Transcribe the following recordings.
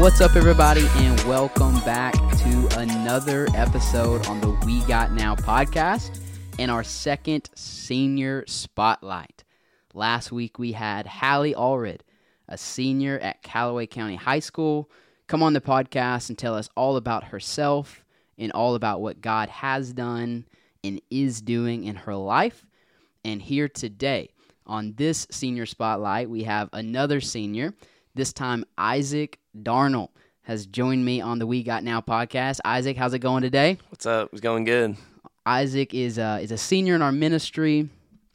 What's up, everybody, and welcome back to another episode on the We Got Now podcast and our second senior spotlight. Last week, we had Hallie Allred, a senior at Callaway County High School, come on the podcast and tell us all about herself and all about what God has done and is doing in her life. And here today on this senior spotlight, we have another senior. This time, Isaac Darnell has joined me on the We Got Now podcast. Isaac, how's it going today? What's up? It's going good. Isaac is a senior in our ministry.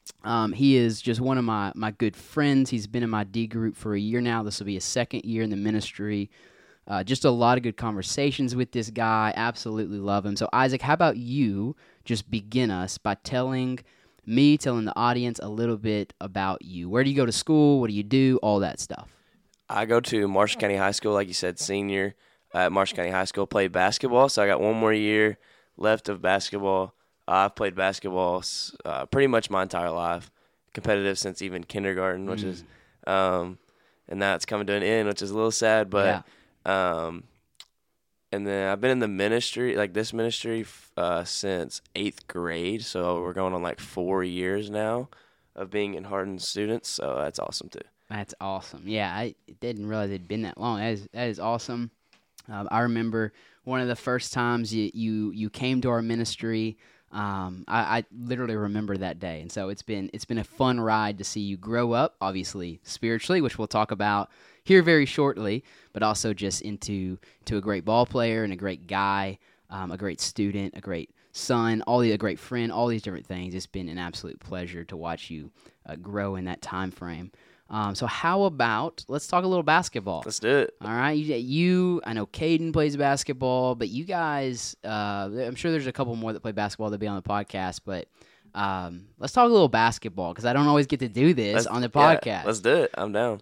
He is just one of my good friends. He's been in my D group for a year now. This will be his second year in the ministry. Just a lot of good conversations with this guy. Absolutely love him. So, Isaac, how about you just begin us by telling the audience a little bit about you. Where do you go to school? What do you do? All that stuff. I go to Marshall County High School, like you said, senior at Marshall County High School. Played basketball, so I got one more year left of basketball. I've played basketball pretty much my entire life, competitive since even kindergarten, which is, and now it's coming to an end, which is a little sad. But, and then I've been in the ministry, like this ministry, since 8th grade. So we're going on like 4 years now of being in Hardin students. So that's awesome too. That's awesome. Yeah, I didn't realize it'd been that long. That is awesome. I remember one of the first times you came to our ministry. I literally remember that day, and so it's been a fun ride to see you grow up, obviously spiritually, which we'll talk about here very shortly, but also just into a great ball player and a great guy, a great student, a great son, a great friend, all these different things. It's been an absolute pleasure to watch you grow in that time frame. So how about, let's talk a little basketball. Let's do it. All right. I know Caden plays basketball, but you guys, I'm sure there's a couple more that play basketball that'll be on the podcast, but let's talk a little basketball because I don't always get to do this on the podcast. Yeah, let's do it. I'm down.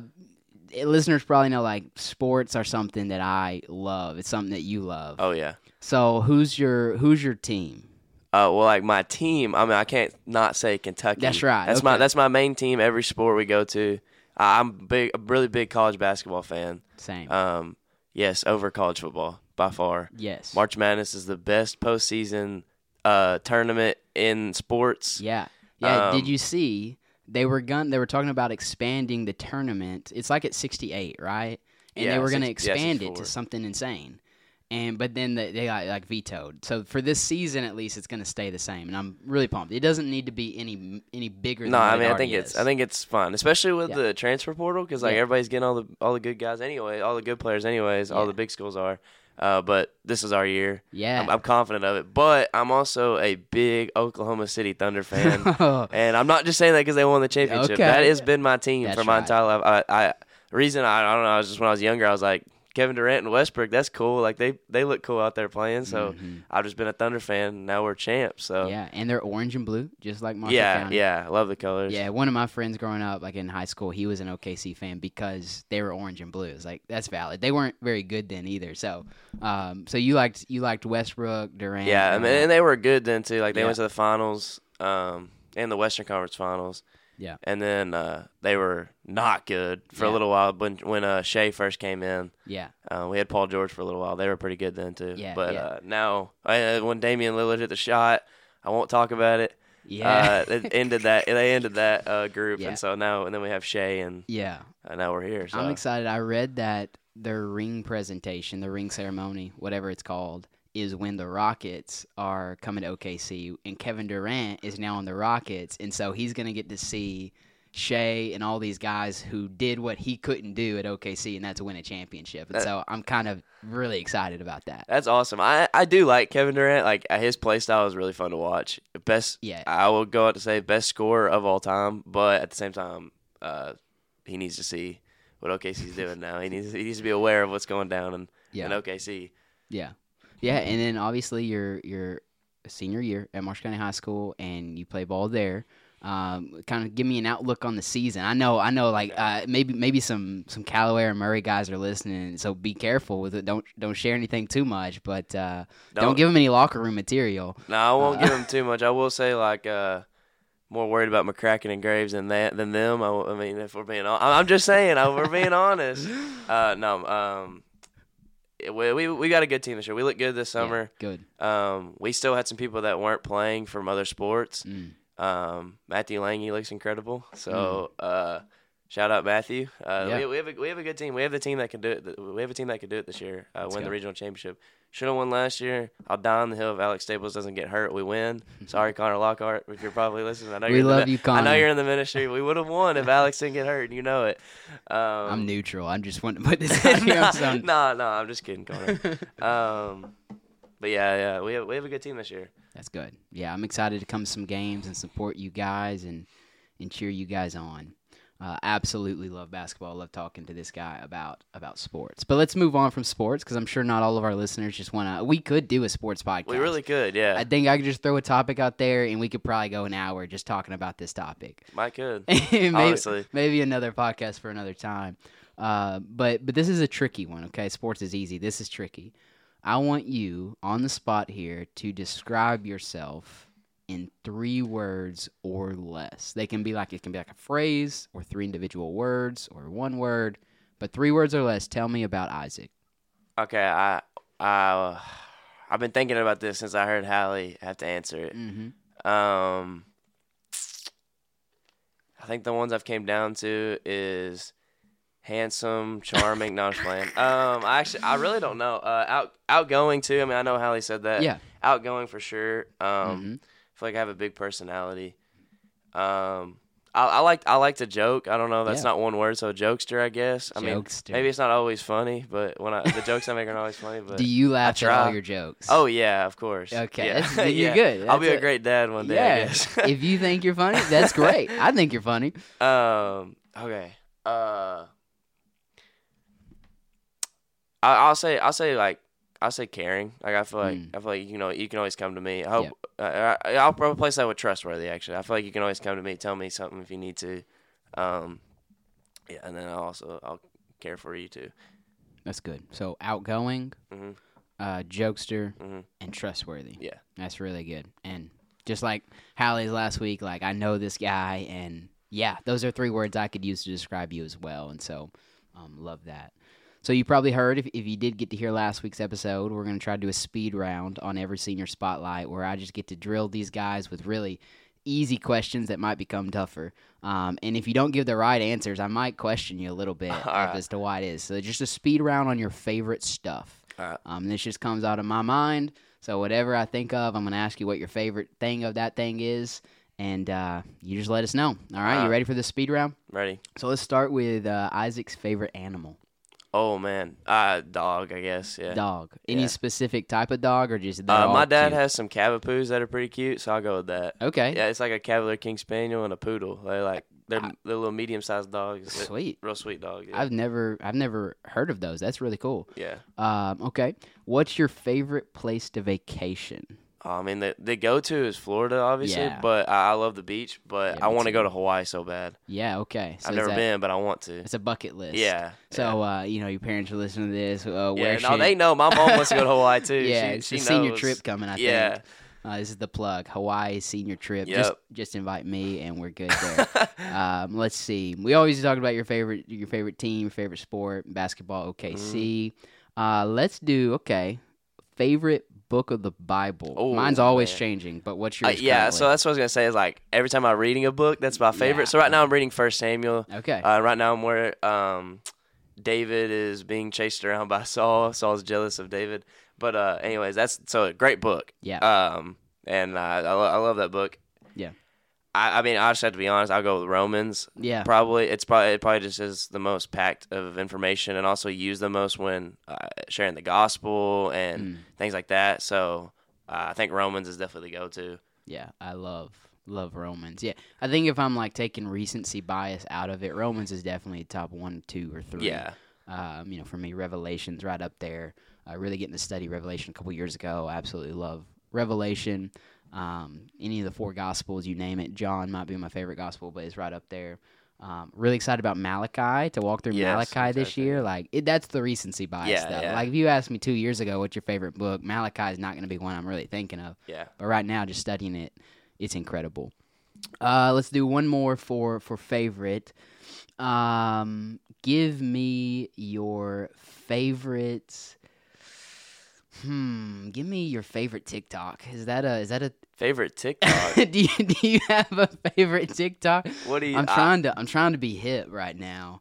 Listeners probably know like sports are something that I love. It's something that you love. Oh, yeah. So who's your team? Well, like my team, I mean, I can't not say Kentucky. That's right. That's my main team. Every sport we go to, I'm a really big college basketball fan. Same. Yes, over college football by far. Yes. March Madness is the best postseason tournament in sports. Yeah. Did you see they were talking about expanding the tournament? It's like at 68, right? And they were going to expand it to something insane. But then they got like vetoed. So for this season, at least, it's going to stay the same, and I'm really pumped. It doesn't need to be any bigger. No, than I think it's fun, especially with the transfer portal, because everybody's getting all the good guys anyway, all the good players anyways. All the big schools are. But this is our year. Yeah, I'm confident of it. But I'm also a big Oklahoma City Thunder fan, and I'm not just saying that because they won the championship. Okay. That has been my team for my right. entire life. The reason I don't know, I was just when I was younger, I was like, Kevin Durant and Westbrook, that's cool. Like they look cool out there playing. So I've just been a Thunder fan. Now we're champs. So yeah, and they're orange and blue, just like Marshall County. Yeah, I love the colors. Yeah, one of my friends growing up, like in high school, he was an OKC fan because they were orange and blue. It's like that's valid. They weren't very good then either. So, so you liked Westbrook, Durant. Yeah, and they were good then too. Like they went to the finals, and the Western Conference Finals. Yeah, and then they were not good for a little while when Shea first came in. Yeah, we had Paul George for a little while. They were pretty good then too. Yeah, but now when Damian Lillard hit the shot, I won't talk about it. Yeah, it ended that. They ended that group, and so now and then we have Shea, and now we're here. So. I'm excited. I read that their ring presentation, the ring ceremony, whatever it's called, is when the Rockets are coming to OKC, and Kevin Durant is now on the Rockets, and so he's going to get to see Shea and all these guys who did what he couldn't do at OKC, and that's win a championship. And so I'm kind of really excited about that. That's awesome. I do like Kevin Durant. Like his play style is really fun to watch. I will go out to say best scorer of all time, but at the same time, he needs to see what OKC's doing now. He needs to be aware of what's going down in OKC. Yeah. Yeah, and then obviously you're a senior year at Marshall County High School, and you play ball there. Kind of give me an outlook on the season. I know. Like maybe some Callaway or Murray guys are listening, so be careful with it. Don't share anything too much, but don't give them any locker room material. No, I won't give them too much. I will say like more worried about McCracken and Graves than them. I mean, if we're being, I'm just saying, we're being honest. we got a good team this year. We look good this summer. Yeah, good. We still had some people that weren't playing from other sports. Mm. Matthew Lange looks incredible. So shout out Matthew. Yeah. We have a good team. We have the team that can do it. We have a team that can do it this year. Win go. the regional championship. Should have won last year. I'll die on the hill if Alex Staples doesn't get hurt. We win. Sorry, Connor Lockhart, if you're probably listening. I know We love you, Connor. I know you're in the ministry. We would have won if Alex didn't get hurt. You know it. I'm neutral. I'm just wanting to put this out here. No, I'm just kidding, Connor. But yeah, we have a good team this year. That's good. Yeah, I'm excited to come to some games and support you guys and cheer you guys on. Absolutely love basketball. Love talking to this guy about sports. But let's move on from sports because I'm sure not all of our listeners just want to. We could do a sports podcast. We really could, yeah. I think I could just throw a topic out there and we could probably go an hour just talking about this topic. Might could. Honestly. Maybe another podcast for another time. But this is a tricky one, okay? Sports is easy. This is tricky. I want you on the spot here to describe yourself in 3 words or less. It can be like a phrase or 3 individual words or 1 word, but 3 words or less. Tell me about Isaac. Okay, I've been thinking about this since I heard Hallie have to answer it. Mm-hmm. I think the ones I've came down to is handsome, charming. No, I'm just playing. I really don't know. Outgoing too. I mean, I know Hallie said that. Yeah. Outgoing for sure. Mm-hmm. I feel like I have a big personality. I like to joke. I don't know. That's not 1 word, so jokester, I guess. I mean, maybe it's not always funny, but the jokes I make are not always funny. But do you laugh at all your jokes? Oh yeah, of course. Okay, yeah. You're good. I'll be a great dad one day. Yeah. I guess. If you think you're funny, that's great. I think you're funny. Okay. I'll say caring. Like I feel like you can always come to me. I hope I'll probably place that with trustworthy. Actually, I feel like you can always come to me, tell me something if you need to. And then I'll care for you too. That's good. So outgoing, jokester, and trustworthy. Yeah, that's really good. And just like Hallie's last week, like I know this guy, and yeah, those are 3 words I could use to describe you as well. And so, love that. So you probably heard, if you did get to hear last week's episode, we're going to try to do a speed round on every senior spotlight where I just get to drill these guys with really easy questions that might become tougher. And if you don't give the right answers, I might question you a little bit as to why it is. So just a speed round on your favorite stuff. All right. This just comes out of my mind. So whatever I think of, I'm going to ask you what your favorite thing of that thing is. And you just let us know. All right, you ready for this speed round? Ready. So let's start with Isaac's favorite animal. Oh man, dog, I guess. Yeah. Dog. Any specific type of dog, or just my dad cute? has some Cavapoos that are pretty cute, so I'll go with that. Okay. Yeah, it's like a Cavalier King Spaniel and a poodle. They're little medium-sized dogs. Sweet. Real sweet dog. Yeah. I've never heard of those. That's really cool. Yeah. Okay. What's your favorite place to vacation? I mean, the go-to is Florida, obviously, but I love the beach, but I want to go to Hawaii so bad. Yeah, okay. So I've never been, but I want to. It's a bucket list. Yeah. So, your parents are listening to this. They know. My mom wants to go to Hawaii, too. Yeah, it's a senior trip coming, I think. Yeah. This is the plug. Hawaii senior trip. Yep. Just invite me, and we're good there. Let's see. We always talk about your favorite team, your favorite sport, basketball, OKC. Let's do, favorite book of the Bible. Oh, mine's always changing, but what's yours? So that's what I was gonna say. Is like every time I'm reading a book, that's my favorite. So right now I'm reading 1 Samuel. Okay. Right now I'm where David is being chased around by Saul. Saul's jealous of David. But anyways, that's a great book. Yeah. And I love that book. Yeah. I mean, I just have to be honest. I'll go with Romans. Yeah. Probably it probably just is the most packed of information, and also used the most when sharing the gospel and things like that. So I think Romans is definitely the go-to. Yeah, I love Romans. Yeah, I think if I'm like taking recency bias out of it, Romans is definitely top 1, 2, or 3. Yeah. For me, Revelation's right up there. Really getting to study Revelation a couple years ago. I absolutely love Revelation. Any of the 4 Gospels, you name it. John might be my favorite Gospel, but it's right up there. Really excited about Malachi, to walk through Malachi this year. That's the recency bias stuff. Yeah. Like, if you asked me 2 years ago what's your favorite book, Malachi is not going to be one I'm really thinking of. Yeah. But right now, just studying it, it's incredible. Let's do one more for favorite. Give me your favorite Give me your favorite TikTok. Is that a Favorite TikTok? do you have a favorite TikTok? What do you? I'm trying to be hip right now.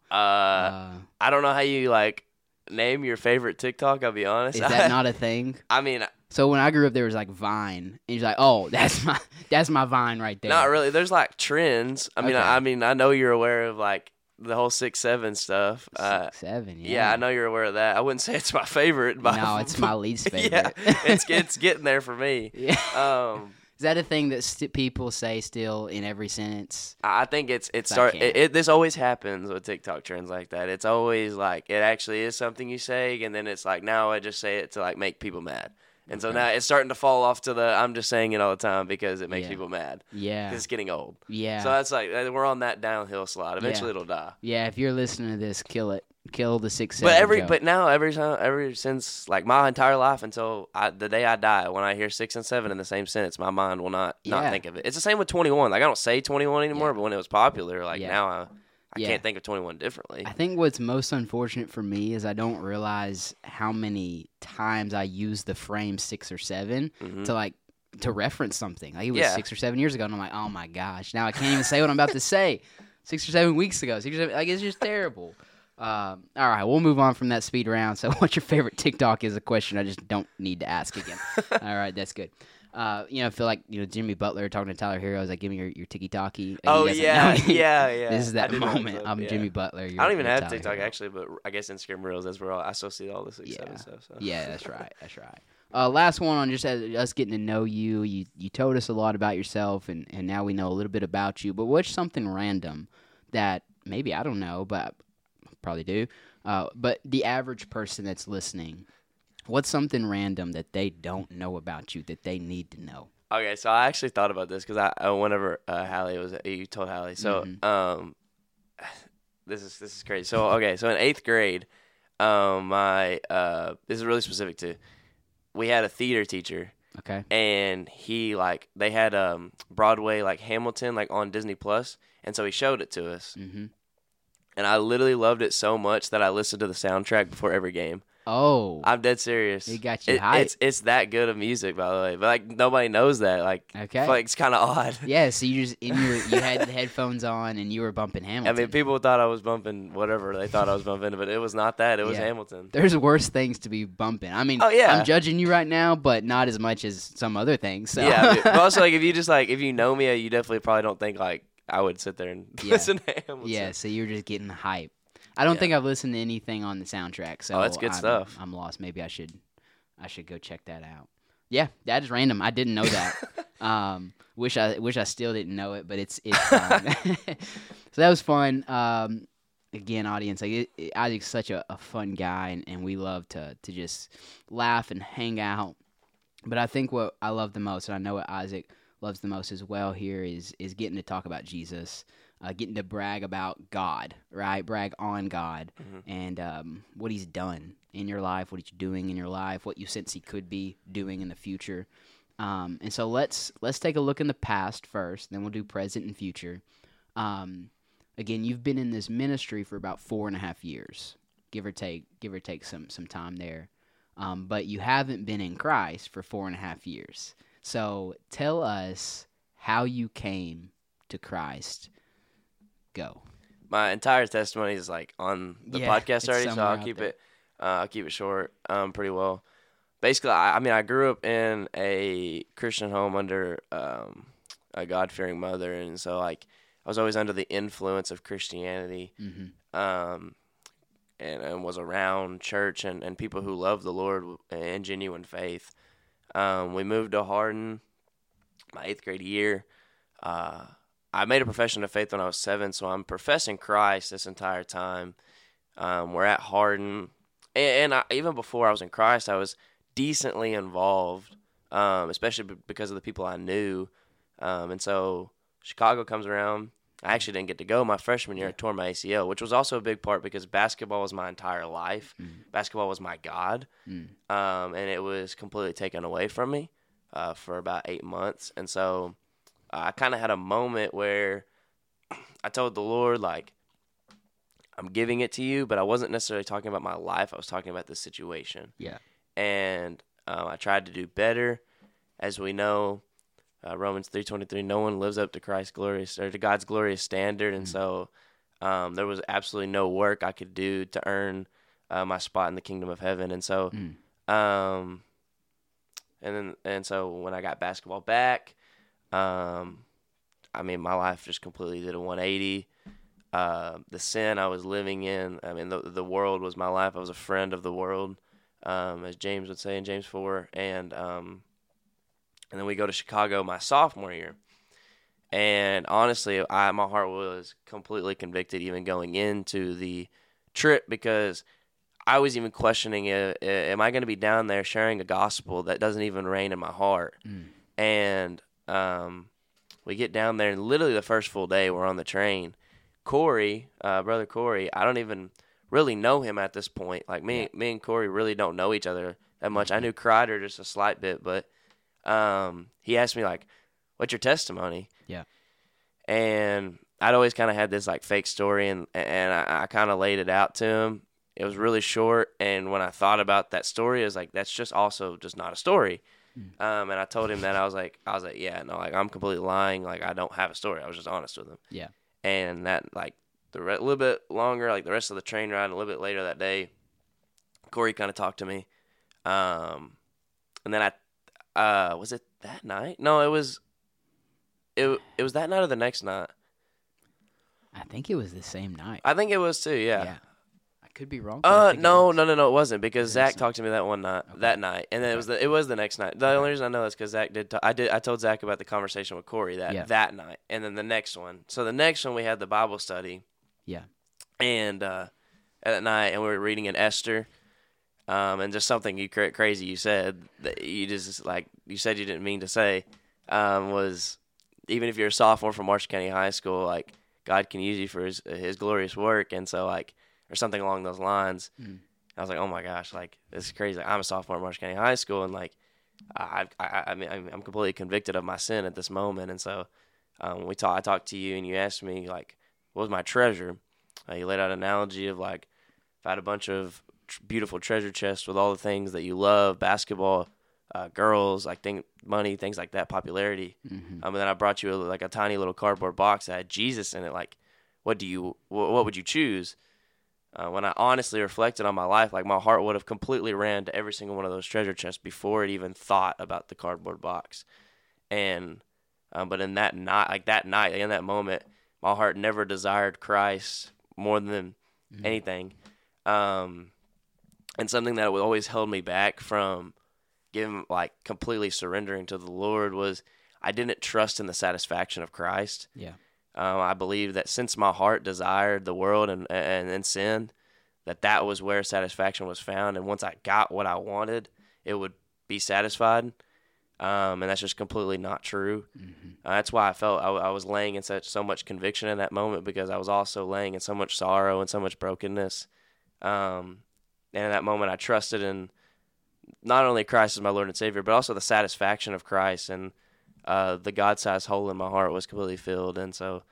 I don't know how you like name your favorite TikTok. I'll be honest. Is that not a thing? I mean, So when I grew up, there was like Vine, and you're like, oh, that's my Vine right there. not really. There's like trends. Okay. I mean, I know you're aware of like the whole 6'7" stuff. 6'7", Yeah, I know you're aware of that. I wouldn't say it's my favorite. No, it's my least favorite. Yeah, it's getting there for me. Yeah. Is that a thing that people say still in every sentence? I think this always happens with TikTok trends like that. It's always like it actually is something you say, and then it's like now I just say it to like make people mad. And so now it's starting to fall off to I'm just saying it all the time because it makes people mad. Yeah. Because it's getting old. Yeah. So that's like, we're on that downhill slide. Eventually it'll die. Yeah, if you're listening to this, kill it. Kill the 6'7". But now ever since like my entire life until the day I die, when I hear 6 and 7 in the same sentence, my mind will not think of it. It's the same with 21. Like I don't say 21 anymore, but when it was popular, like now I can't think of 21 differently. I think what's most unfortunate for me is I don't realize how many times I use the frame 6 or 7 to reference something. Like it was 6 or 7 years ago, and I'm like, oh my gosh, now I can't even say what I'm about to say. 6 or 7 weeks ago, 6 or 7, like it's just terrible. All right, we'll move on from that speed round. So, what's your favorite TikTok is a question I just don't need to ask again. All right, that's good. I feel like Jimmy Butler talking to Tyler Hero is like, give me your tiki-taki. Oh, yeah. This is that moment. I'm Jimmy Butler. I don't even have TikTok, actually, but I guess Instagram Reels, that's where I still see all the 6'7" stuff. So. Yeah, that's right. That's right. Last one on just us getting to know you. You told us a lot about yourself, and now we know a little bit about you. But what's something random that maybe I don't know, but probably do, but the average person that's listening, what's something random that they don't know about you that they need to know? Okay, so I actually thought about this because whenever you told Hallie, so this is crazy. So in 8th grade, this is really specific too. We had a theater teacher. Okay. And they had Broadway like Hamilton like on Disney Plus, and so he showed it to us. Mm-hmm. And I literally loved it so much that I listened to the soundtrack before every game. Oh. I'm dead serious. It got you hyped. It's that good of music, by the way. But, like, nobody knows that. Like, okay. Like, it's kind of odd. Yeah, so you had the headphones on and you were bumping Hamilton. I mean, people thought I was bumping whatever they thought I was bumping, but it was not that. It was Hamilton. There's worse things to be bumping. I mean, I'm judging you right now, but not as much as some other things. So. Yeah, but also, like, if you know me, you definitely probably don't think, like, I would sit there and listen to Hamilton. Yeah, so you're just getting hype. I don't think I've listened to anything on the soundtrack, so that's good stuff. I'm lost. Maybe I should go check that out. Yeah, that is random. I didn't know that. Wish I still didn't know it, but it's fun. So that was fun. Again, audience, like Isaac's such a fun guy, and we love to just laugh and hang out. But I think what I love the most, and I know what Isaac loves the most as well here, is getting to talk about Jesus. Getting to brag about God, right? Brag on God and what He's done in your life, what He's doing in your life, what you sense He could be doing in the future. And so let's take a look in the past first, then we'll do present and future. Again, you've been in this ministry for about 4.5 years, give or take some time there. But you haven't been in Christ for 4.5 years. So tell us how you came to Christ. Go. My entire testimony is like on the podcast already, so I'll keep it short pretty well. Basically, I grew up in a Christian home under a God-fearing mother, and so like I was always under the influence of Christianity, and was around church and people who love the Lord and genuine faith. We moved to Hardin my 8th grade year. I made a profession of faith when I was 7, so I'm professing Christ this entire time. We're at Hardin, and even before I was in Christ, I was decently involved, especially because of the people I knew. And so Chicago comes around. I actually didn't get to go my freshman year. I tore my ACL, which was also a big part because basketball was my entire life. Basketball was my God, and it was completely taken away from me for about 8 months. And so I kind of had a moment where I told the Lord, like, I'm giving it to you, but I wasn't necessarily talking about my life. I was talking about the situation. Yeah. And I tried to do better. As we know, Romans 3:23, no one lives up to God's glorious standard, and so there was absolutely no work I could do to earn my spot in the kingdom of heaven. And so, and so when I got basketball back, I mean, my life just completely did a 180. The sin I was living in, I mean, the world was my life. I was a friend of the world, as James would say in James 4. And then we go to Chicago my sophomore year. And honestly, my heart was completely convicted even going into the trip, because I was even questioning, am I going to be down there sharing a gospel that doesn't even reign in my heart? And we get down there, and literally the first full day we're on the train. Corey, brother Corey, I don't even really know him at this point. Like me and Corey really don't know each other that much. I knew Kreider just a slight bit, but he asked me, like, what's your testimony? Yeah. And I'd always kind of had this like fake story, and I kind of laid it out to him. It was really short, and when I thought about that story, I was like, that's just also just not a story. And I told him that I was like, yeah, no, like I'm completely lying. Like I don't have a story. I was just honest with him. Yeah. And that like a little bit longer, like the rest of the train ride, and a little bit later that day, Corey kind of talked to me. And then was it that night? No, it was that night or the next night. I think it was the same night. I think it was too. Yeah. I could be wrong. No, it wasn't, because Zach talked to me that one night, that night, and then it was the next night. The only reason I know is because Zach did. I told Zach about the conversation with Corey that night, and then the next one. So the next one we had the Bible study. Yeah. And at night, and we were reading in Esther, and just something crazy you said that you just like you said you didn't mean to say, was even if you're a sophomore from Marshall County High School, like God can use you for His glorious work, and so like. Or something along those lines. I was like, oh my gosh, like this is crazy. Like, I'm a sophomore at Marshall County High School, and like I mean I'm completely convicted of my sin at this moment. And so I talked to you, and you asked me like, what was my treasure? You laid out an analogy of like, if I had a bunch of beautiful treasure chests with all the things that you love, basketball, girls, like money, things like that, popularity. And then I brought you like a tiny little cardboard box that had Jesus in it. Like, what would you choose? When I honestly reflected on my life, like my heart would have completely ran to every single one of those treasure chests before it even thought about the cardboard box. And but in that night, in that moment, my heart never desired Christ more than anything. And something that always held me back from completely surrendering to the Lord was I didn't trust in the satisfaction of Christ. Yeah. I believe that since my heart desired the world and sin, that was where satisfaction was found. And once I got what I wanted, it would be satisfied. And that's just completely not true. That's why I felt I was laying in so much conviction in that moment, because I was also laying in so much sorrow and so much brokenness. And in that moment, I trusted in not only Christ as my Lord and Savior, but also the satisfaction of Christ, and the God-sized hole in my heart was completely filled. And so,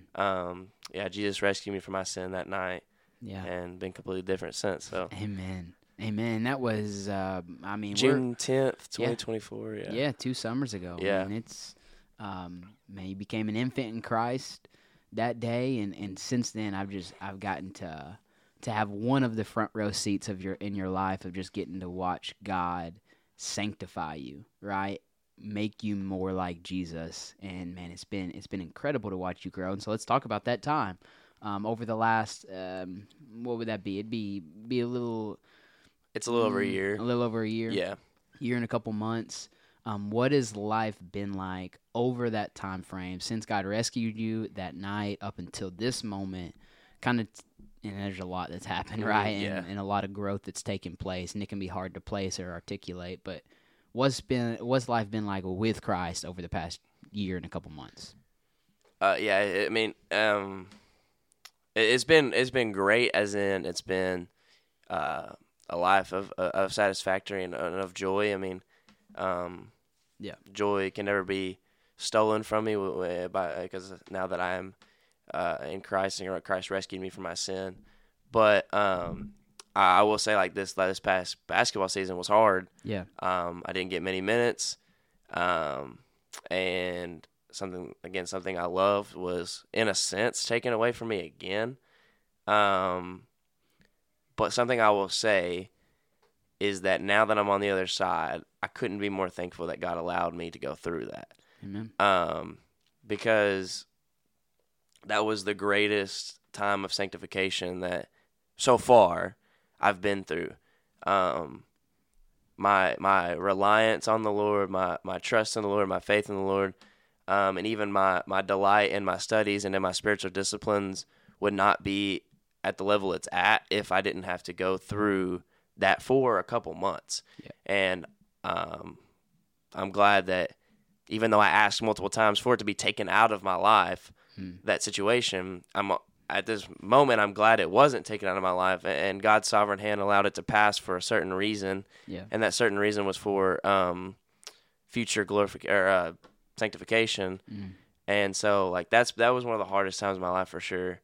Jesus rescued me from my sin that night, and been completely different since. So, Amen. That was, June 10th, 2024. Yeah, 2 summers ago. Yeah. And it's, you became an infant in Christ that day, and since then I've gotten to have one of the front row seats in your life of just getting to watch God sanctify you, right? Make you more like Jesus. And man, it's been incredible to watch you grow. And so let's talk about that time. Over the last, what would that be? It'd be a little. It's a little over a year. A little over a year. Yeah. Year and a couple months. What has life been like over that time frame since God rescued you that night up until this moment? And there's a lot that's happened, right? And a lot of growth that's taken place, and it can be hard to place or articulate. But what's life been like with Christ over the past year and a couple months? It's been great, as in it's been a life of satisfactory and of joy. I mean, joy can never be stolen from me because now that I am in Christ, and Christ rescued me from my sin. But I will say like this past basketball season was hard. Yeah. I didn't get many minutes, and something I loved was in a sense taken away from me again. But something I will say is that now that I'm on the other side, I couldn't be more thankful that God allowed me to go through that. Amen. Because that was the greatest time of sanctification that so far I've been through. My reliance on the Lord, my trust in the Lord, my faith in the Lord, and even my delight in my studies and in my spiritual disciplines would not be at the level it's at if I didn't have to go through that for a couple months. Yeah. And I'm glad that even though I asked multiple times for it to be taken out of my life, that situation, at this moment, I'm glad it wasn't taken out of my life, and God's sovereign hand allowed it to pass for a certain reason. Yeah. And that certain reason was for future sanctification. And so, like, that was one of the hardest times of my life for sure.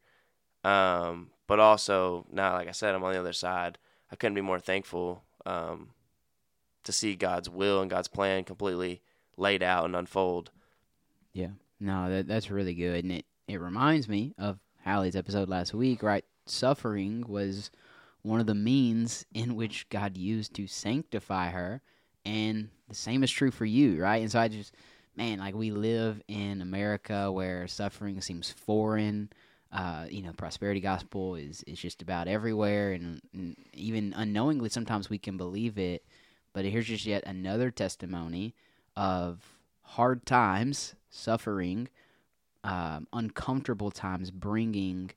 But also, now, like I said, I'm on the other side. I couldn't be more thankful to see God's will and God's plan completely laid out and unfold. Yeah. No, that's really good. And it reminds me of Hallie's episode last week, right? Suffering was one of the means in which God used to sanctify her. And the same is true for you, right? And so I just, man, like we live in America where suffering seems foreign. Prosperity gospel is just about everywhere. And even unknowingly, sometimes we can believe it. But here's just yet another testimony of hard times, suffering, uncomfortable times bringing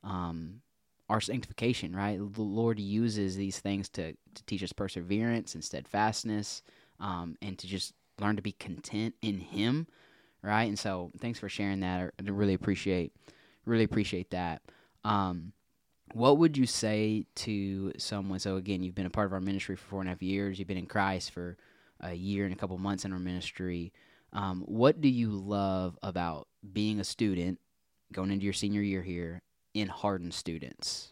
our sanctification, right? The Lord uses these things to teach us perseverance and steadfastness, and to just learn to be content in Him, right? And so thanks for sharing that. I really appreciate that. What would you say to someone? So again, you've been a part of our ministry for 4.5 years. You've been in Christ for a year and a couple months in our ministry. What do you love about being a student, going into your senior year here, in Hardin students?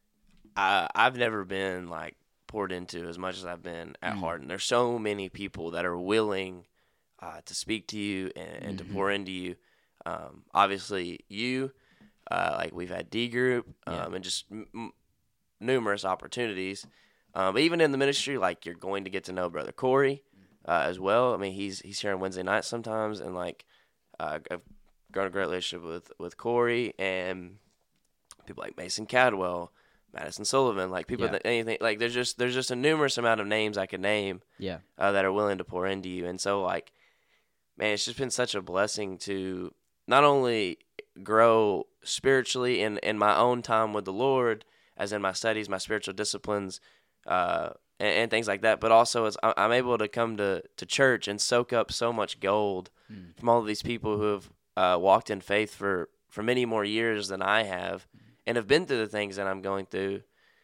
I've never been like poured into as much as I've been at Hardin. There's so many people that are willing to speak to you and to pour into you. Obviously, you, like we've had D group and just numerous opportunities. But even in the ministry, like you're going to get to know Brother Corey as well. I mean, he's here on Wednesday nights sometimes, and like I've grown a great relationship with Corey and people like Mason Cadwell, Madison Sullivan, like people that anything like there's just a numerous amount of names I could name that are willing to pour into you. And so like, man, it's just been such a blessing to not only grow spiritually in my own time with the Lord, as in my studies, my spiritual disciplines, and things like that, but also as I'm able to come to church and soak up so much gold from all of these people who have walked in faith for many more years than I have, and have been through the things that I'm going through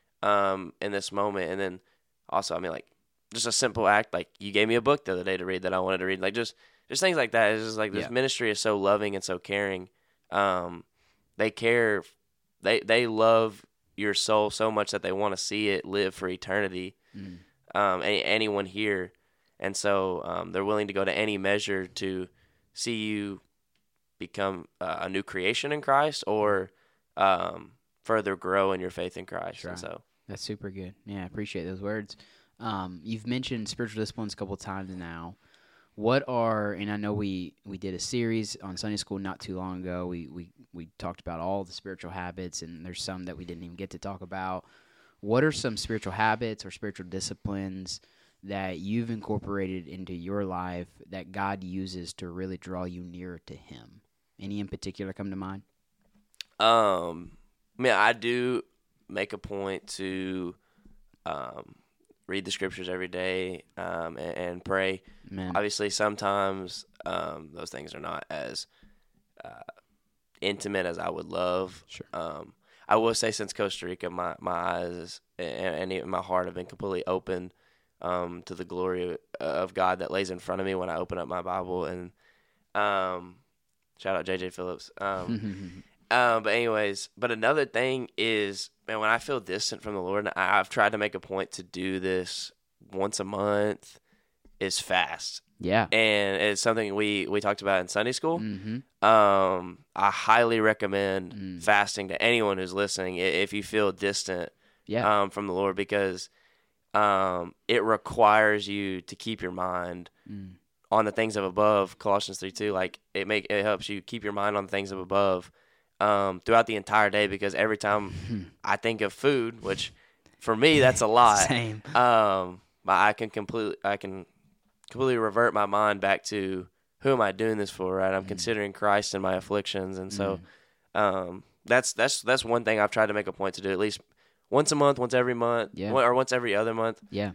in this moment. And then also, I mean, like, just a simple act, like you gave me a book the other day to read that I wanted to read, like just things like that. It's just like this ministry is so loving and so caring. They care, they love your soul so much that they want to see it live for eternity. Anyone here, and so they're willing to go to any measure to see you become a new creation in Christ, or further grow in your faith in Christ. Right. And so that's super good. Yeah, I appreciate those words. You've mentioned spiritual disciplines a couple times now. And I know we did a series on Sunday school not too long ago. We talked about all the spiritual habits, and there's some that we didn't even get to talk about. What are some spiritual habits or spiritual disciplines that you've incorporated into your life that God uses to really draw you nearer to Him? Any in particular come to mind? I do make a point to read the scriptures every day and pray. Amen. Obviously, sometimes those things are not as intimate as I would love. Sure. I will say, since Costa Rica, my eyes and even my heart have been completely open to the glory of God that lays in front of me when I open up my Bible. And shout out J.J. Phillips. But anyways, but another thing is, man, when I feel distant from the Lord, and I've tried to make a point to do this once a month, is fast. Yeah. And it's something we talked about in Sunday school. Mm-hmm. I highly recommend fasting to anyone who's listening if you feel distant from the Lord, because it requires you to keep your mind on the things of above. Colossians 3:2, like it helps you keep your mind on the things of above throughout the entire day, because every time I think of food, which for me that's a lot, Same. I can completely revert my mind back to, who am I doing this for, right? I'm considering Christ in my afflictions, and so that's one thing I've tried to make a point to do, at least once a month, once every month, or once every other month. Yeah.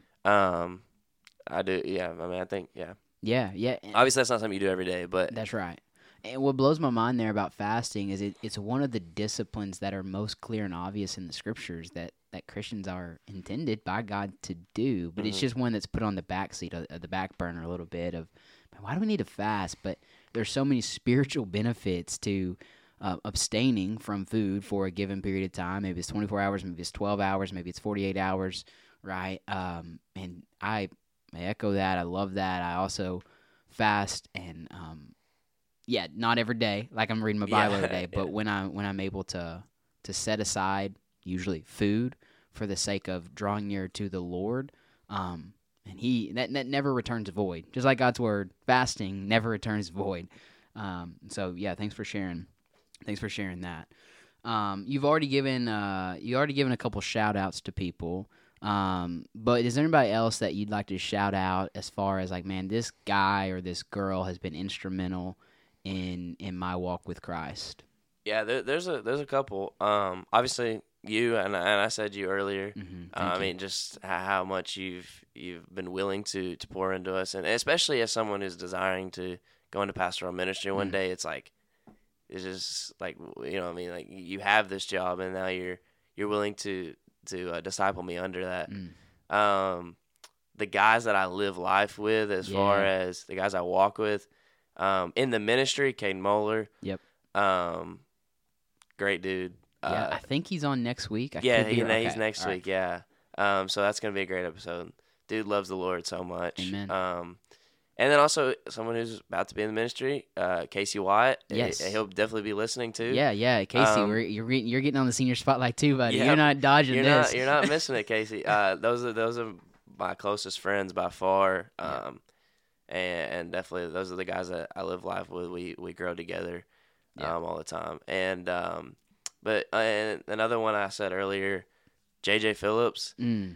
I do. Yeah. I mean, I think. Yeah. Yeah. Yeah. Obviously, that's not something you do every day, but That's right. And what blows my mind there about fasting is it's one of the disciplines that are most clear and obvious in the scriptures that Christians are intended by God to do. But it's just one that's put on the back seat, of the back burner a little bit of, why do we need to fast? But there's so many spiritual benefits to abstaining from food for a given period of time. Maybe it's 24 hours, maybe it's 12 hours, maybe it's 48 hours, right? And I echo that. I love that. I also fast, and not every day, like I'm reading my Bible every day, but when I'm able to set aside usually food for the sake of drawing near to the Lord, and that never returns void. Just like God's word, fasting never returns void. So yeah, thanks for sharing. Thanks for sharing that. You've already given a couple shout outs to people. But is there anybody else that you'd like to shout out as far as like, man, this guy or this girl has been instrumental in my walk with Christ? Yeah, there's a couple. Obviously you and I said you earlier. I mean, just how much you've been willing to pour into us, and especially as someone who's desiring to go into pastoral ministry one day. It's just like, you know what I mean, like you have this job, and now you're willing to disciple me under that. The guys that I live life with, as far as the guys I walk with, in the ministry, Caden Moeller. Yep. Great dude. I think he's on next week. He's next week. Yeah. So that's gonna be a great episode. Dude loves the Lord so much. Amen. And then also someone who's about to be in the ministry, Casey Wyatt. Yes. He'll definitely be listening too. Yeah, Casey, you're getting on the senior spotlight too, buddy. You're not dodging this. You're not missing it, Casey. Those are my closest friends by far. And definitely those are the guys that I live life with. We grow together all the time. And but another one I said earlier, JJ Phillips.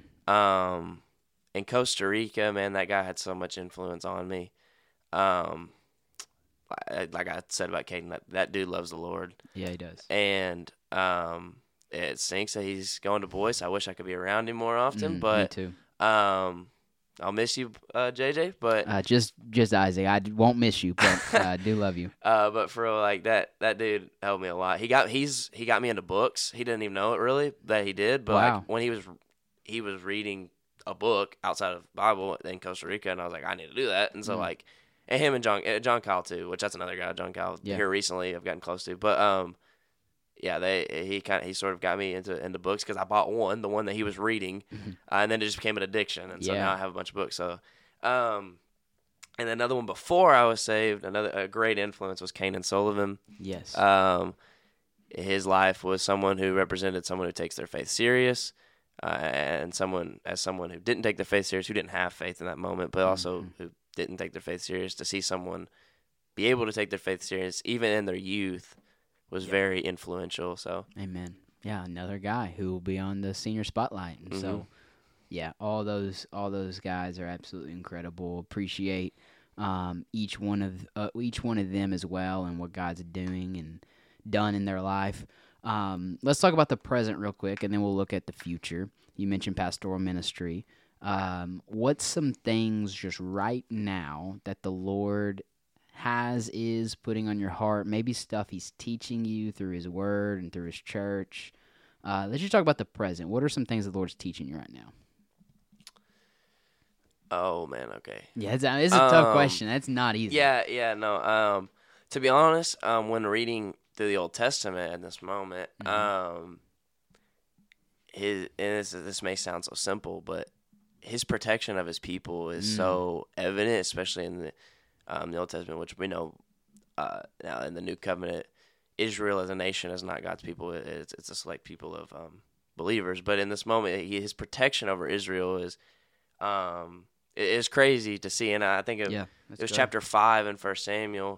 In Costa Rica, man, that guy had so much influence on me. Like I said about Caden, that dude loves the Lord. Yeah, he does. And it stinks that he's going to Boyce. I wish I could be around him more often. But me too. I'll miss you, JJ. But just Isaac, I won't miss you, but I do love you. But for real, like that dude helped me a lot. He got me into books. He didn't even know it really that he did. But like when he was reading a book outside of the Bible in Costa Rica, and I was like, I need to do that. And so and him and John Kyle too, which that's another guy, John Kyle, here recently I've gotten close to. But he sort of got me into books, because I bought the one that he was reading, and then it just became an addiction, and so now I have a bunch of books. So, and another one before I was saved, a great influence was Kanan Sullivan. Yes. His life was someone who represented someone who takes their faith serious. And someone who didn't take their faith serious, who didn't have faith in that moment, but also who didn't take their faith serious, to see someone be able to take their faith serious even in their youth was very influential. So, amen. Yeah, another guy who will be on the senior spotlight, and so all those guys are absolutely incredible. Appreciate each one of them as well, and what God's doing and done in their life. Let's talk about the present real quick, and then we'll look at the future. You mentioned pastoral ministry. What's some things just right now that the Lord is putting on your heart? Maybe stuff He's teaching you through His Word and through His church. Let's just talk about the present. What are some things the Lord's teaching you right now? Oh man, okay. Yeah, it's a tough question. That's not easy. Yeah, no. To be honest, when reading through the Old Testament in this moment. This may sound so simple, but his protection of his people is so evident, especially in the Old Testament, which we know now in the New Covenant, Israel as a nation is not God's people. It's a select people of believers. But in this moment, his protection over Israel is crazy to see. And I think it was chapter 5 in 1 Samuel.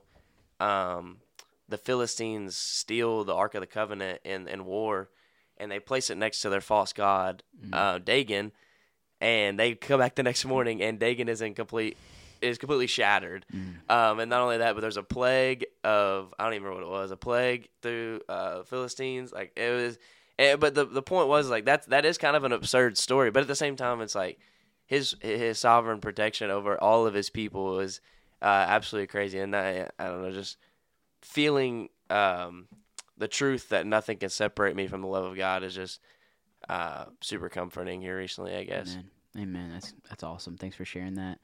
The Philistines steal the Ark of the Covenant in war, and they place it next to their false god, Dagon. And they come back the next morning, and Dagon is completely shattered. And not only that, but there's a plague of, I don't even remember what it was, a plague through Philistines. Like it was, but the point was like that is kind of an absurd story. But at the same time, it's like his sovereign protection over all of his people is absolutely crazy. And I don't know, just feeling the truth that nothing can separate me from the love of God is just super comforting here recently, I guess. Amen. That's awesome. Thanks for sharing that.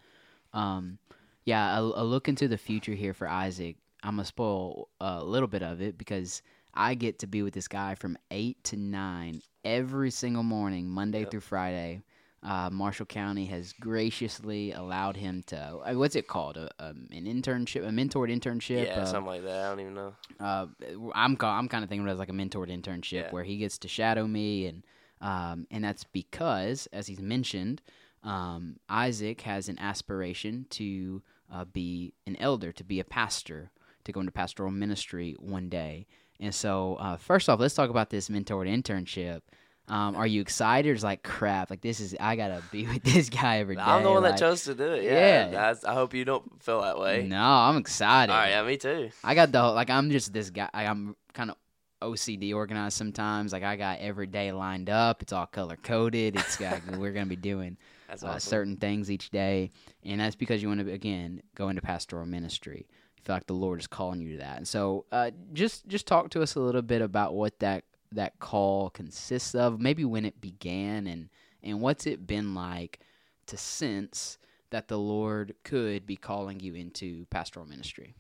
A look into the future here for Isaac. I'm gonna spoil a little bit of it because I get to be with this guy from 8 to 9 every single morning, Monday through Friday. Marshall County has graciously allowed him to, what's it called? An internship, a mentored internship? Yeah, something like that. I don't even know. I'm kind of thinking of it as like a mentored internship where he gets to shadow me, and that's because, as he's mentioned, Isaac has an aspiration to be an elder, to be a pastor, to go into pastoral ministry one day. And so, first off, let's talk about this mentored internship. Are you excited? Or is like crap? Like I gotta be with this guy every day. I'm the one that chose to do it. Yeah. I hope you don't feel that way. No, I'm excited. All right, yeah, me too. I got I'm just this guy. I'm kind of OCD organized sometimes. Like I got every day lined up. It's all color coded. It's we're gonna be doing awesome. Certain things each day, and that's because you want to again go into pastoral ministry. You feel like the Lord is calling you to that, and so just talk to us a little bit about what that call consists of, maybe when it began, and what's it been like to sense that the Lord could be calling you into pastoral ministry.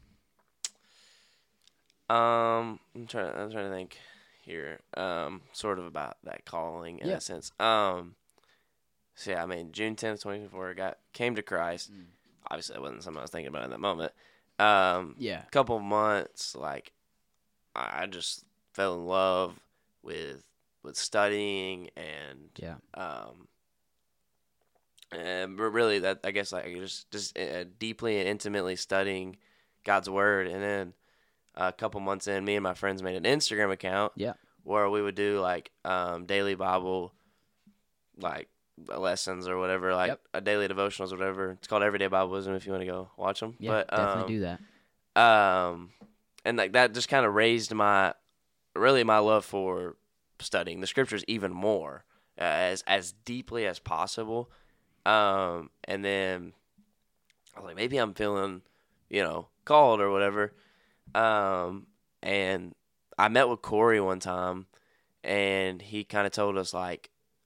I'm trying to think here, sort of about that calling in a sense. So yeah, I mean, June 10th, 2024, came to Christ. Obviously, that wasn't something I was thinking about in that moment. A couple of months, like, I just fell in love with studying and really that, I guess, like, just deeply and intimately studying God's Word. And then a couple months in, me and my friends made an Instagram account where we would do, like, daily Bible, like, lessons or whatever, like a daily devotionals or whatever. It's called Everyday Bible Wisdom if you want to go watch them. Yeah, definitely do that. And like that just kind of raised my love for studying the scriptures even more, as deeply as possible. And then I was like, maybe I'm feeling, called or whatever. And I met with Corey one time, and he kind of told us, like,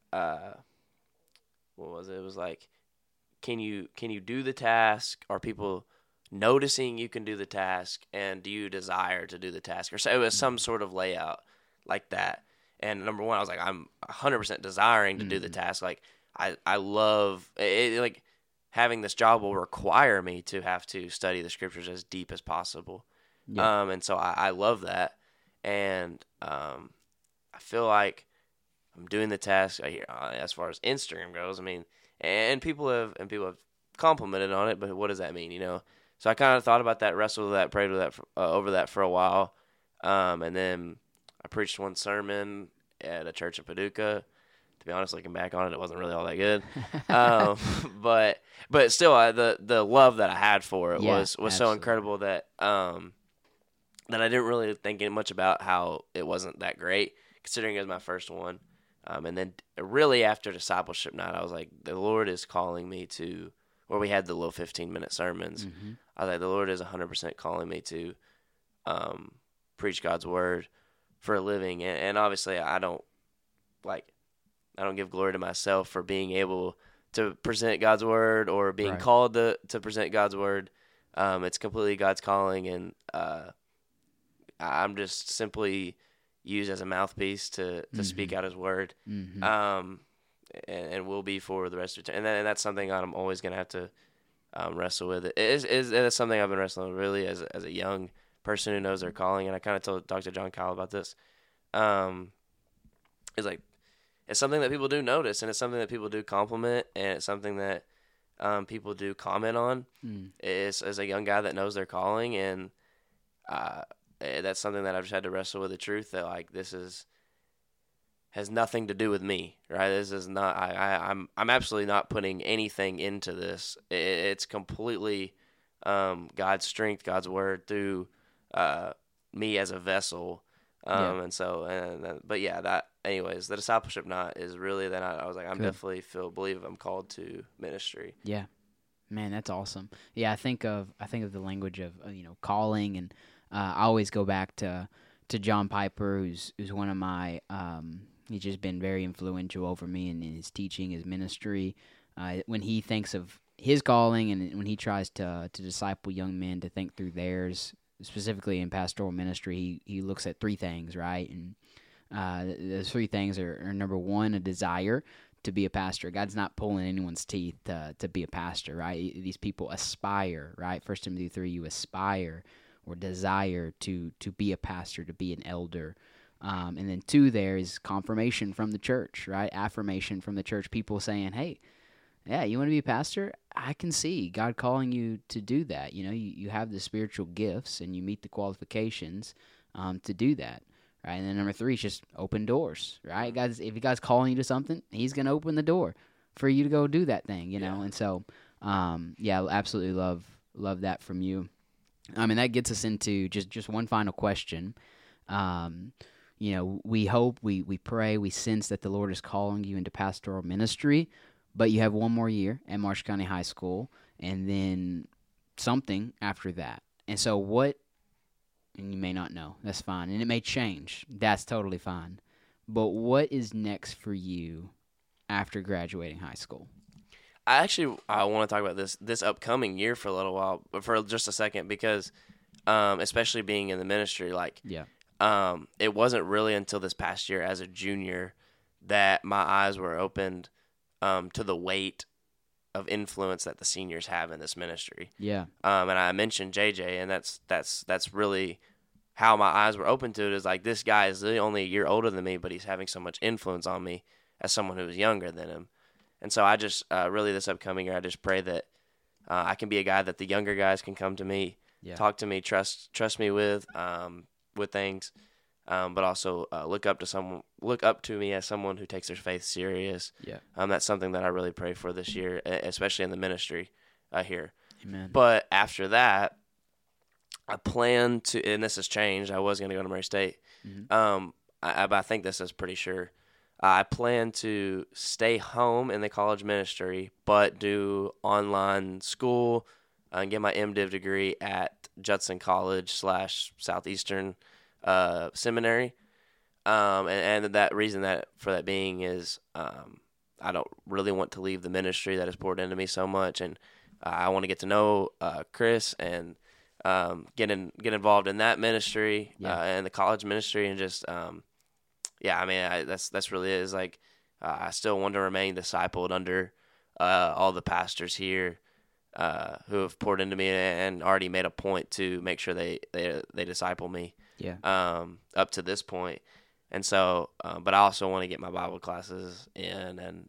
what was it? It was like, can you do the task? Are people noticing you can do the task? And do you desire to do the task? Or so it was some sort of layout like that. And number one, I was like, I'm 100% desiring to do the task. Like, I love it. Like, having this job will require me to have to study the scriptures as deep as possible. Yeah. And so I love that. And I feel like I'm doing the task as far as Instagram goes. I mean, and people have complimented on it, but what does that mean? So I kind of thought about that, wrestled with that, prayed with that over that for a while, and then I preached one sermon at a church in Paducah. To be honest, looking back on it, it wasn't really all that good, but still, the love that I had for it was so incredible that that I didn't really think much about how it wasn't that great, considering it was my first one. And then really after discipleship night, I was like, the Lord is calling me to, where we had the little 15-minute sermons. Mm-hmm. I was like, the Lord is 100% calling me to preach God's word for a living. And obviously I don't give glory to myself for being able to present God's word or being called to present God's word. It's completely God's calling, and I'm just simply used as a mouthpiece to speak out His word, Mm-hmm. and will be for the rest of time. And that's something I'm always gonna have to wrestle with. It's something I've been wrestling with really as a young person who knows their calling. And I kind of told Dr. John Kyle about this. It's like it's something that people do notice, and it's something that people do compliment, and it's something that people do comment on. Is as a young guy that knows their calling, and that's something that I've just had to wrestle with the truth that like this has nothing to do with me, right? This is not. I'm absolutely not putting anything into this. It's completely God's strength, God's word through me as a vessel. But yeah, that anyways, the discipleship knot is really that I was like, I'm definitely believe I'm called to ministry. Yeah, man, that's awesome. Yeah, I think of the language of calling, and I always go back to John Piper, who's one of my he's just been very influential over me in his teaching, his ministry. When he thinks of his calling, and when he tries to disciple young men to think through theirs, specifically in pastoral ministry, he looks at three things, right? And those three things are number one, a desire to be a pastor. God's not pulling anyone's teeth to be a pastor, right? These people aspire, right? 1 Timothy 3, you aspire or desire to be a pastor, to be an elder. And then two, there is confirmation from the church, right? Affirmation from the church, people saying, hey, yeah, you want to be a pastor? I can see God calling you to do that. You have the spiritual gifts, and you meet the qualifications to do that, right? And then number three is just open doors, right? If God's calling you to something, He's going to open the door for you to go do that thing, know? And so, yeah, absolutely love that from you. And that gets us into just one final question. We hope, we pray, we sense that the Lord is calling you into pastoral ministry, but you have one more year at Marshall County High School, and then something after that. And so and you may not know, that's fine, and it may change, that's totally fine. But what is next for you after graduating high school? I want to talk about this upcoming year for a little while, but for just a second, because especially being in the ministry, it wasn't really until this past year as a junior that my eyes were opened to the weight of influence that the seniors have in this ministry. Yeah. And I mentioned JJ, and that's really how my eyes were open to it. Is like, this guy is really only a year older than me, but he's having so much influence on me as someone who is younger than him. And so I just really this upcoming year, I just pray that I can be a guy that the younger guys can come to me, talk to me, trust me with things. But also look up to me as someone who takes their faith serious. Yeah. That's something that I really pray for this year, especially in the ministry here. Amen. But after that, I plan to, and this has changed. I was going to go to Murray State. Mm-hmm. I think this is pretty sure. I plan to stay home in the college ministry, but do online school and get my MDiv degree at Judson College / Southeastern Seminary, and that reason for that being is I don't really want to leave the ministry that has poured into me so much, and I want to get to know Chris and get involved in that ministry and the college ministry, and just that's really it. Is like I still want to remain discipled under all the pastors here who have poured into me and already made a point to make sure they disciple me. Yeah. Up to this point. And so, but I also want to get my Bible classes in and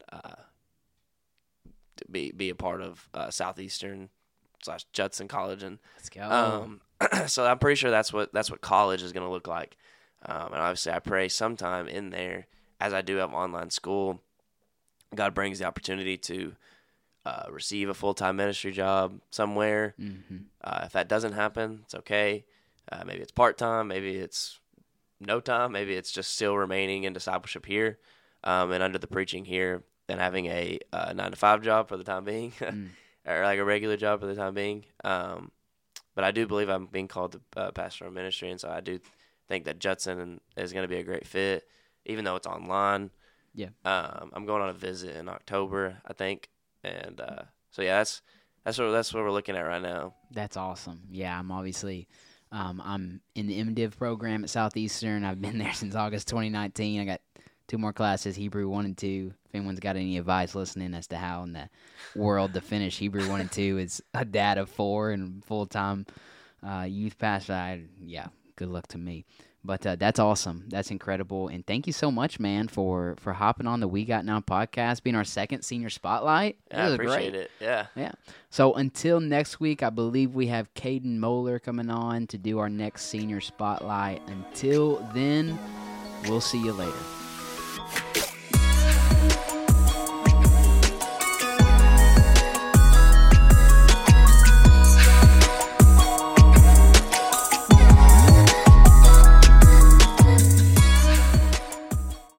be a part of Southeastern / Judson College. And let's go. So I'm pretty sure that's what college is going to look like. And obviously, I pray sometime in there, as I do have online school, God brings the opportunity to receive a full-time ministry job somewhere. Mm-hmm. If that doesn't happen, it's okay. Maybe it's part-time, maybe it's no time, maybe it's just still remaining in discipleship here and under the preaching here, and having a 9-to-5 job for the time being, or like a regular job for the time being. But I do believe I'm being called to pastoral ministry, and so I do think that Judson is going to be a great fit, even though it's online. Yeah. I'm going on a visit in October, I think, and so yeah, that's what we're looking at right now. That's awesome. Yeah, I'm obviously I'm in the MDiv program at Southeastern. I've been there since August 2019. I got 2 more classes, Hebrew 1 and 2. If anyone's got any advice listening as to how in the world to finish Hebrew 1 and 2 as a dad of 4 and full-time youth pastor, good luck to me. But that's awesome. That's incredible. And thank you so much, man, for hopping on the We Got Now podcast, being our second senior spotlight. Yeah, I appreciate it. Yeah. Yeah. So until next week, I believe we have Caden Moeller coming on to do our next senior spotlight. Until then, we'll see you later.